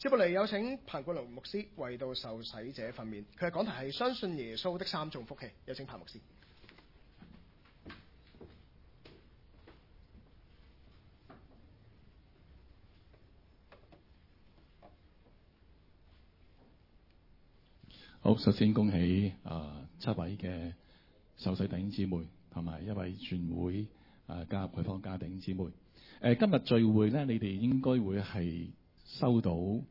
接落嚟有請彭冠龍牧師為到受洗者訓勉，佢嘅講題係相信耶穌的三種福氣。有請彭牧師。 好，首先恭喜7位嘅受洗弟兄姊妹，同埋一位傳會加入佢方家弟兄姊妹。今日聚會咧，你哋應該會係收到唔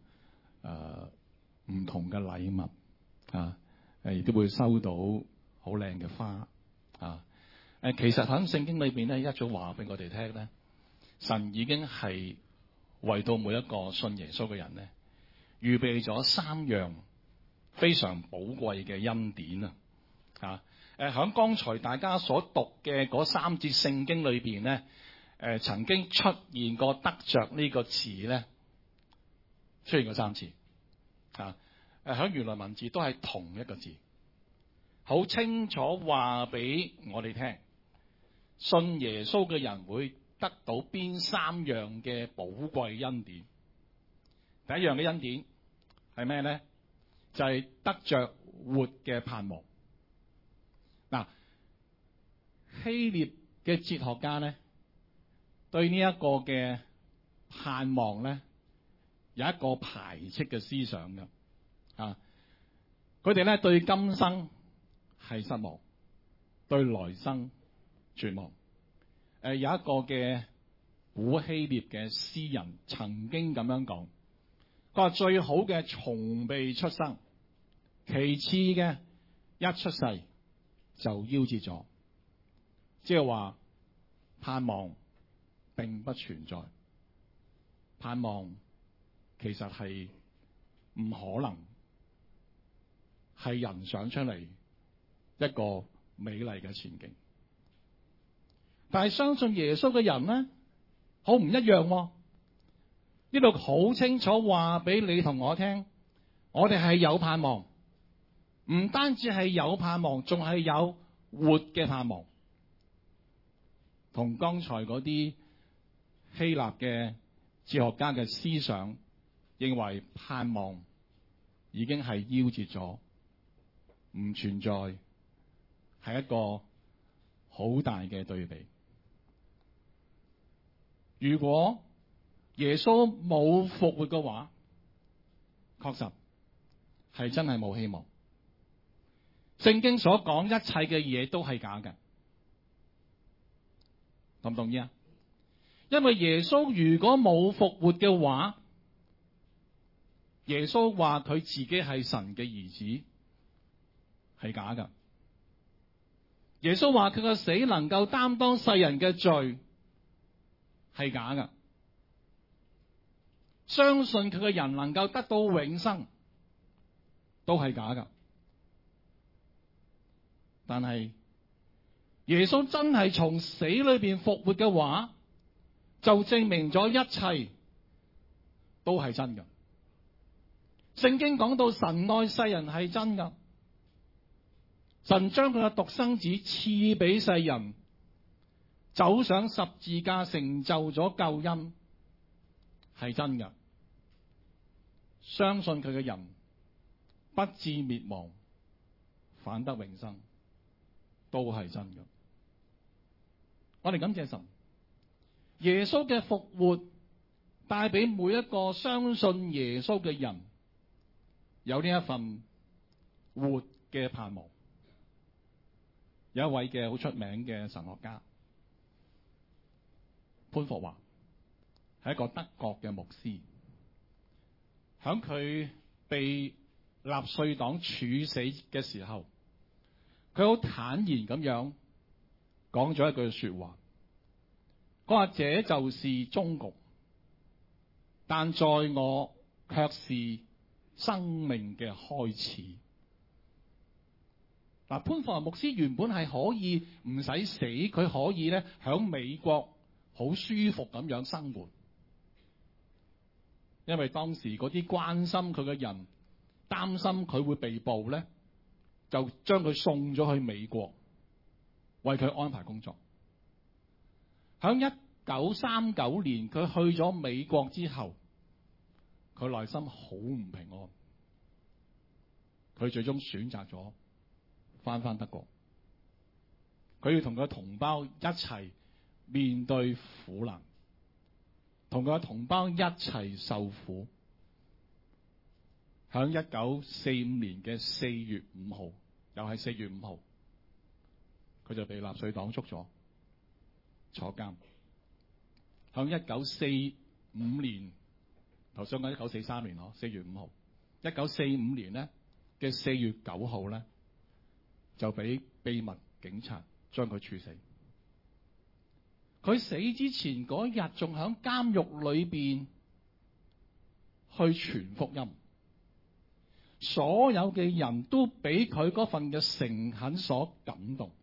同嘅禮物亦都會收到好靚嘅花其實喺聖經裏邊咧，一早話俾我哋聽咧，神已經係為到每一個信耶穌嘅人咧，預備咗3樣非常寶貴嘅恩典喺剛才大家所讀嘅嗰3節聖經裏邊咧，曾經出現過得着呢個詞咧，出現過3次喺原來文字都係同一個字，好清楚話俾我哋聽，信耶穌嘅人會得到邊3樣嘅寶貴恩典。第一樣嘅恩典係咩咧？就係得着活嘅盼望。希臘嘅哲學家咧，對呢一個嘅盼望咧，有一個排斥嘅思想嘅佢哋咧對今生係失望，對來生絕望。有一個嘅古希臘嘅詩人曾經咁樣講，佢話最好嘅從未出生，其次嘅一出世就夭折咗，即係話盼望並不存在，盼望其實係唔可能，係人想出嚟一個美麗嘅前景。但係相信耶穌嘅人呢，好唔一樣呢度好清楚話俾你同我聽，我哋係有盼望，唔單止係有盼望，仲係有活嘅盼望。同剛才嗰啲希臘嘅哲學家嘅思想認為盼望已經係夭折咗，唔存在，係一個好大嘅對比。如果耶穌冇復活嘅話，確實係真係冇希望。聖經所講一切嘅嘢都係假嘅，同唔同意啊？因為耶穌如果冇復活嘅話，耶穌話佢自己係神嘅兒子係假㗎。耶穌話佢嘅死能夠擔當世人嘅罪係假㗎。相信佢嘅人能夠得到永生都係假㗎。但係耶穌真係從死裏邊復活嘅話，就證明咗一切都係真㗎。聖經講到神愛世人係真㗎，神將佢嘅獨生子賜俾世人，走上十字架成就咗救恩係真㗎。相信佢嘅人不致滅亡，反得永生都係真㗎。我哋感謝神，耶穌嘅復活帶俾每一個相信耶穌嘅人有呢一份活嘅盼望。有一位嘅好出名嘅神學家潘霍華，係一個德國嘅牧師，響佢被納粹黨處死嘅時候，佢好坦然咁樣講咗一句說話，佢話這就是終局，但在我卻是生命嘅開始。潘霍華牧師原本係可以唔使死，佢可以咧響美國好舒服咁樣生活，因為當時嗰啲關心佢嘅人擔心佢會被捕咧，就將佢送咗去美國，為佢安排工作。響1939年佢去咗美國之後， 佢內心好唔平安，佢最終選擇咗翻德國。佢要同佢同胞一齊面對苦難，同佢嘅同胞一齊受苦。喺1945年嘅4月5號，又係4月5號，佢就被納粹黨捉咗，坐監。喺1945年，頭先講1943年4月5號，1945年咧嘅4月9號咧，就俾秘密警察將佢處死。佢死之前嗰日仲喺監獄裏邊去傳福音，所有嘅人都俾佢嗰份嘅誠懇所感動。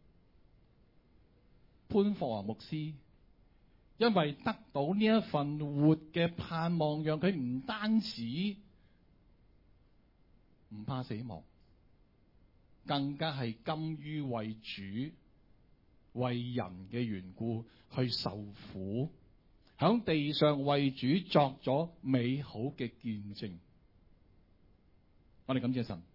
潘霍華牧師因為得到呢一份活嘅盼望，讓佢唔單止唔怕死亡，更加係甘於為主、為人嘅緣故去受苦，響地上為主作咗美好嘅見證。我哋感謝神，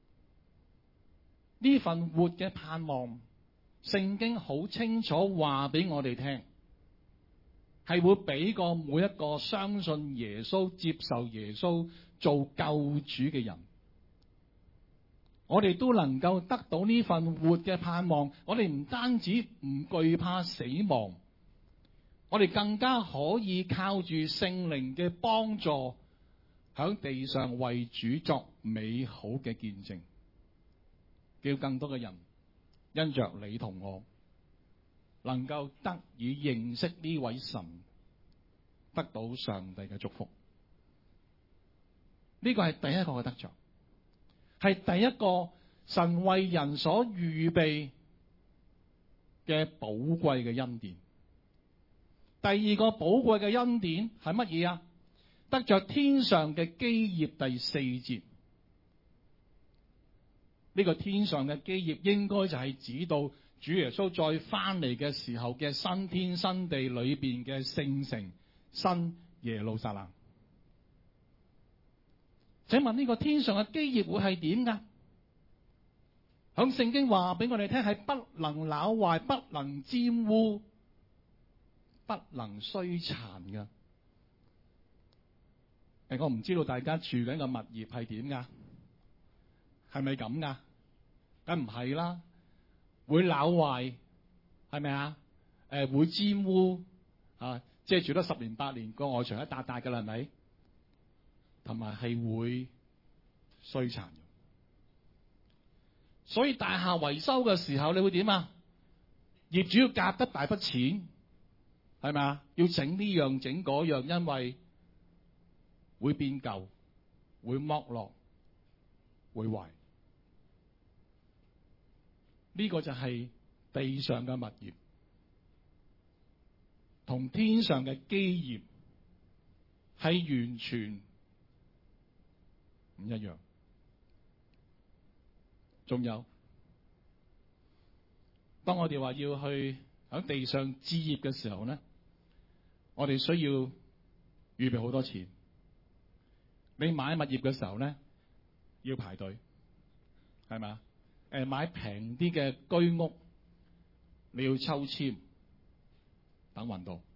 呢份活嘅盼望，聖經好清楚話俾我哋聽，係會俾個每一個相信耶穌、接受耶穌做救主嘅人，我哋都能夠得到呢份活嘅盼望。我哋唔單止唔懼怕死亡，我哋更加可以靠住聖靈嘅幫助，響地上為主作美好嘅見證，叫更多嘅人因着你同我，能夠得以認識呢位神，得到上帝嘅祝福。呢個係第一個嘅得着，係第一個神為人所預備嘅寶貴嘅恩典。第二個寶貴嘅恩典係乜嘢啊？得着天上嘅基業。第4節，呢個天上嘅基業應該就係指到主耶穌再翻嚟嘅時候嘅新天新地裏邊嘅聖城新耶路撒冷。請問呢個天上嘅基業會係點噶？響聖經話俾我哋聽，係不能朽壞、不能沾污、不能衰殘噶。我唔知道大家住緊嘅物業係點噶，係咪咁噶？梗唔係啦，會朽壞，係咪啊？會沾污啊，即係住得10年8年，個外牆一笪笪噶啦，係咪？同埋係會衰殘。所以大廈維修嘅時候，你會點啊？業主要夾得大筆錢，係咪啊？要整呢樣整嗰樣，因為會變舊、會剝落、會壞。呢個就係地上嘅物業，同天上嘅基業係完全唔一樣。仲有，當我哋話要去喺地上置業嘅時候咧，我哋需要預備好多錢。你買物業嘅時候咧，要排隊，係咪啊？買平啲嘅居屋，你要抽籤等運到。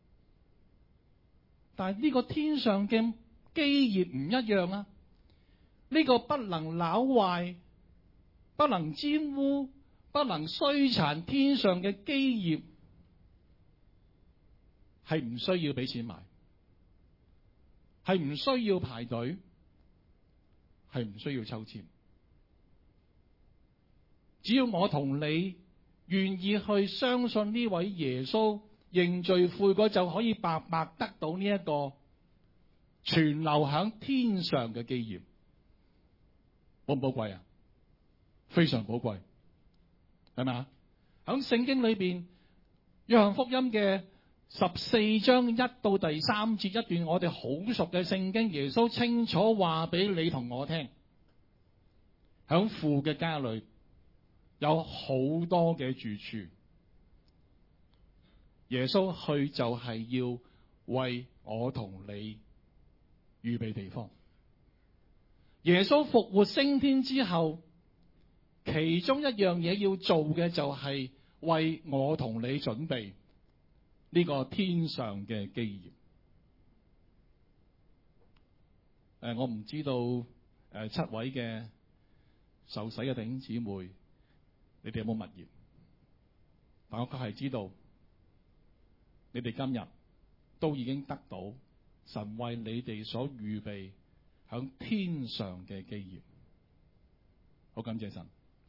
但係呢個天上嘅基業唔一樣啊！呢個不能朽壞、不能沾污、不能衰殘，天上嘅基業係唔需要俾錢買，係唔需要排隊，係唔需要抽籤。只要我同你願意去相信呢位耶穌，認罪悔改，就可以白白得到呢一個存留響天上嘅基業。寶唔寶貴啊？非常寶貴，係咪啊？響聖經裏邊，約翰福音嘅14章1到第3節一段我哋好熟嘅聖經，耶穌清楚話俾你同我聽，響父嘅家裏有好多嘅住處，耶穌去就係要為我同你預備地方。耶穌復活升天之後，其中一樣嘢要做嘅就係為我同你準備呢個天上嘅基業。我唔知道7位嘅受洗嘅弟兄姊妹，你哋有冇物業？但我確係知道，你哋今日都已經得到神為你哋所預備響天上嘅基業。好感謝神，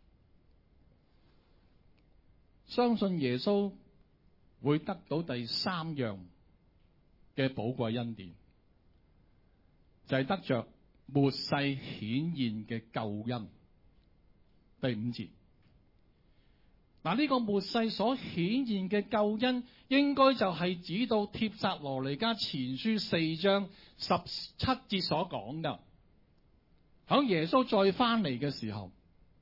相信耶穌會得到第3樣嘅寶貴恩典，就係得着末世顯現嘅救恩。第5節，呢個末世所顯現嘅救恩，應該就係指到帖撒羅尼迦前書4章17節所講噶。響耶穌再翻嚟嘅時候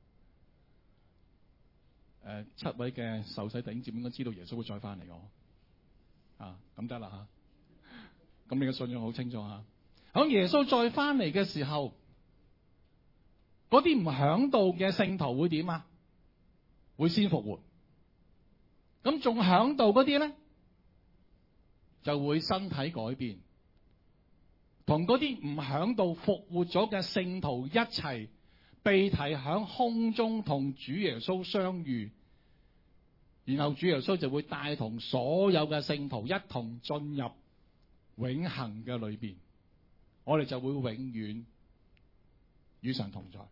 ，7位嘅受洗弟兄姊妹應該知道耶穌會再翻嚟嘅，咁得啦吓，咁你嘅信仰好清楚吓。響耶穌再翻嚟嘅時候，嗰啲唔響度嘅聖徒會點啊？會先復活。咁仲響度嗰啲咧，就會身體改變，同嗰啲唔響度復活咗嘅聖徒一齊被提響空中同主耶穌相遇，然後主耶穌就會帶同所有嘅聖徒一同進入永恆嘅裏邊，我哋就會永遠與神同在。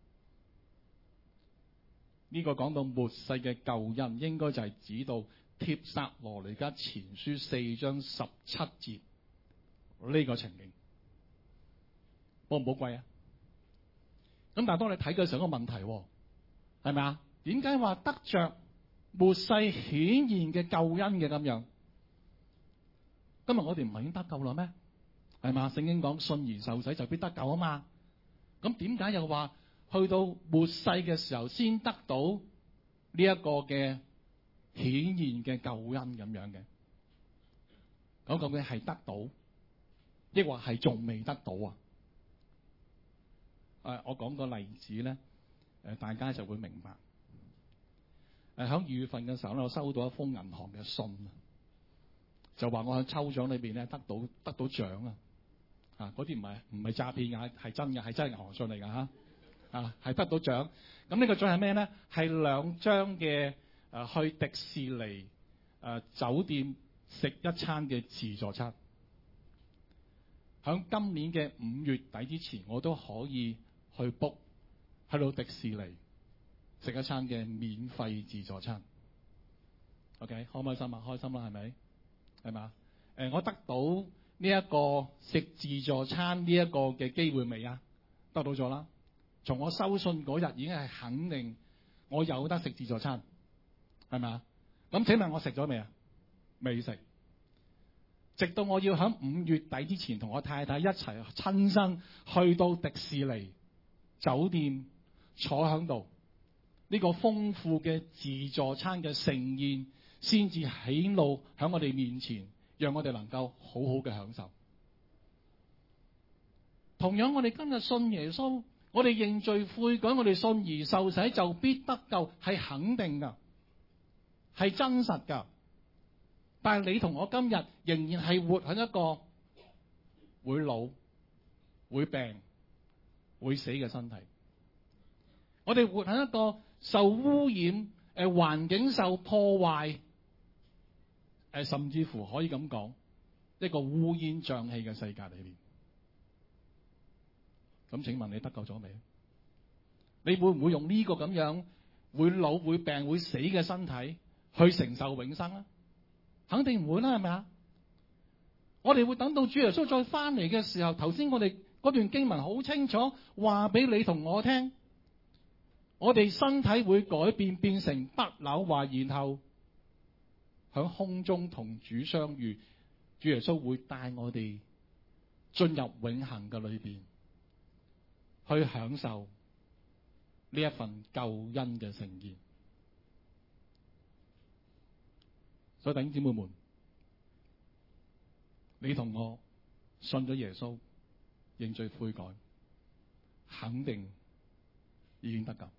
呢個講到末世嘅救恩，應該就係指到帖撒羅尼迦前書4章17節呢個情景，寶唔寶貴啊？咁但係當你睇嘅時候，個問題係咪啊？點解話得着末世顯現嘅救恩嘅咁樣？今日我哋唔係已經得救啦咩？係嘛？聖經講信而受洗就必得救啊嘛。咁點解又話去到末世嘅時候先得到呢一個嘅顯現嘅救恩咁樣嘅？咁究竟係得到，抑或係仲未得到啊？我講個例子咧，大家就會明白。喺2月份嘅時候咧，我收到一封銀行嘅信，就話我喺抽獎裏邊咧得到獎啊！嗰啲唔係詐騙啊，係真嘅，係真係銀行信嚟㗎嚇。係得到獎。咁呢個獎係咩咧？係2張嘅去迪士尼酒店食一餐嘅自助餐。響今年嘅5月底之前，我都可以去 book 去到迪士尼食一餐嘅免費自助餐。OK， 開唔開心啊？開心啦，係咪？係嘛？我得到呢一個食自助餐呢一個嘅機會未啊？得到咗啦。從我收信嗰日已經係肯定我有得食自助餐，係咪啊？咁請問我食咗未啊？未食。直到我要喺5月底之前同我太太一齊親身去到迪士尼酒店坐喺度，呢個豐富嘅自助餐嘅盛宴先至顯露喺我哋面前，讓我哋能夠好好嘅享受。同樣我哋今日信耶穌，我哋認罪悔改，我哋信而受洗就必得救，係肯定噶，係真實噶。但係你同我今日仍然係活喺一個會老、會病、會死嘅身體。我哋活喺一個受污染、環境受破壞，甚至乎可以咁講，一個烏煙瘴氣嘅世界裏面。咁請問你得救咗未？你會唔會用呢個咁樣會老、會病、會死嘅身體去承受永生咧？肯定唔會啦，係咪啊？我哋會等到主耶穌再翻嚟嘅時候，頭先我哋嗰段經文好清楚話俾你同我聽，我哋身體會改變，變成不朽壞，然後響空中同主相遇，主耶穌會帶我哋進入永恆嘅裏邊，去享受呢一份救恩嘅盛宴。所以弟兄姊妹們，你同我信咗耶穌， 認罪悔改，肯定已經得救。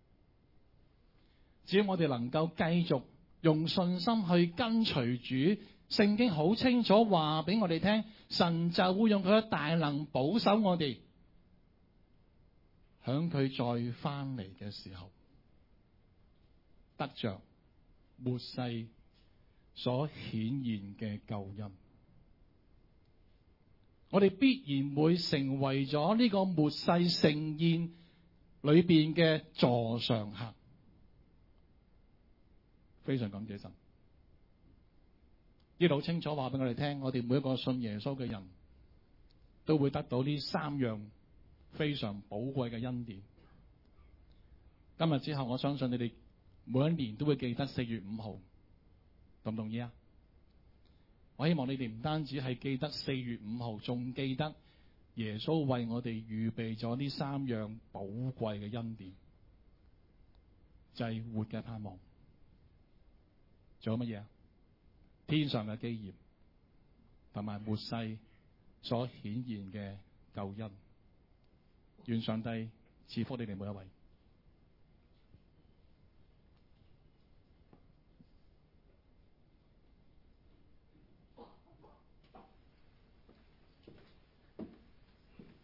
只要我哋能夠繼續用信心去跟隨主，聖經好清楚話俾我哋聽，神就會用佢嘅大能保守我哋，響佢再翻嚟嘅時候，得着末世所顯現嘅救恩。我哋必然會成為咗呢個末世盛宴裏邊嘅座上客。非常感謝神，呢度好清楚話俾我哋聽，我哋每一個信耶穌嘅人都會得到呢三樣非常寶貴嘅恩典。今日之後，我相信你哋每一年都會記得4月5號，同唔同意啊？我希望你哋唔單止係記得4月5號，仲記得耶穌為我哋預備咗呢三樣寶貴嘅恩典，就係活嘅盼望。仲有乜嘢啊？天上嘅基業，同埋末世所顯現嘅救恩。願上帝賜福你哋每一位。